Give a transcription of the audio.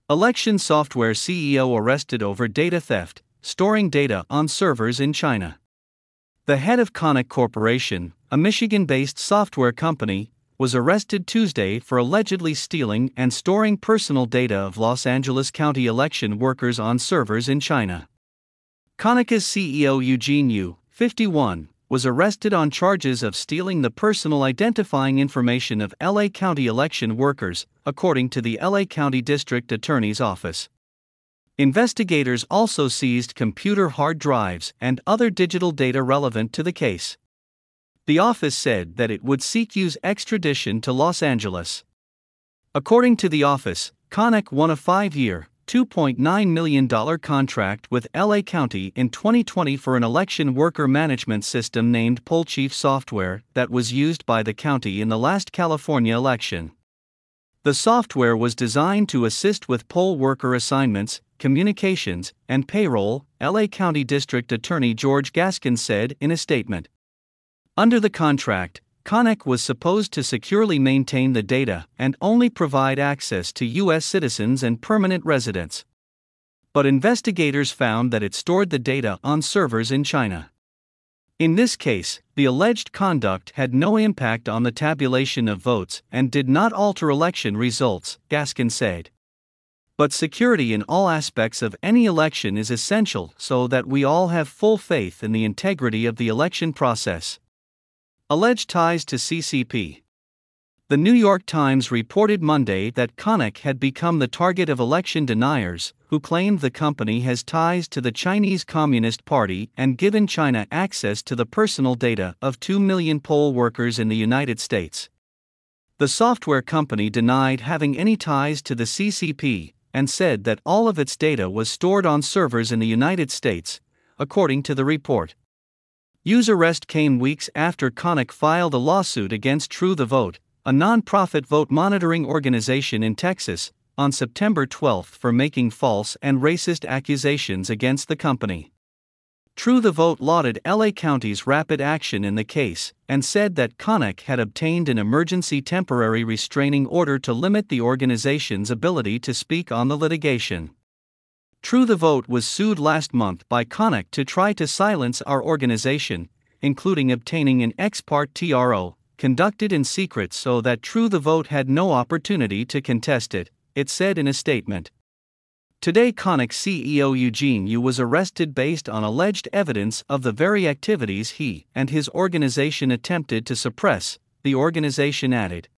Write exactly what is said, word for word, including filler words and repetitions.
Election software C E O arrested over data theft, storing data on servers in China. The head of Konnech Corporation, a Michigan-based software company, was arrested Tuesday for allegedly stealing and storing personal data of Los Angeles County election workers on servers in China. Konnech's C E O Eugene Yu, fifty-one, was arrested on charges of stealing the personal identifying information of L A County election workers, according to the L A County District Attorney's Office. Investigators also seized computer hard drives and other digital data relevant to the case. The office said that it would seek Yu's extradition to Los Angeles. According to the office, Konnech won a five-year, two point nine million dollars contract with L A County in twenty twenty for an election worker management system named PollChief Software that was used by the county in the last California election. The software was designed to assist with poll worker assignments, communications, and payroll, L A County District Attorney George Gaskin said in a statement. Under the contract, Konnech was supposed to securely maintain the data and only provide access to U S citizens and permanent residents. But investigators found that it stored the data on servers in China. In this case, the alleged conduct had no impact on the tabulation of votes and did not alter election results, Gaskin said. But security in all aspects of any election is essential so that we all have full faith in the integrity of the election process. Alleged ties to C C P. The New York Times reported Monday that Konnech had become the target of election deniers, who claimed the company has ties to the Chinese Communist Party and given China access to the personal data of two million poll workers in the United States. The software company denied having any ties to the C C P and said that all of its data was stored on servers in the United States, according to the report. Yu's arrest came weeks after Konnech filed a lawsuit against True the Vote, a non-profit vote monitoring organization in Texas, on September twelfth for making false and racist accusations against the company. True the Vote lauded L A County's rapid action in the case and said that Konnech had obtained an emergency temporary restraining order to limit the organization's ability to speak on the litigation. True the Vote was sued last month by Konnech to try to silence our organization, including obtaining an ex parte T R O, conducted in secret so that True the Vote had no opportunity to contest it, it said in a statement. Today Konnech C E O Eugene Yu was arrested based on alleged evidence of the very activities he and his organization attempted to suppress, the organization added.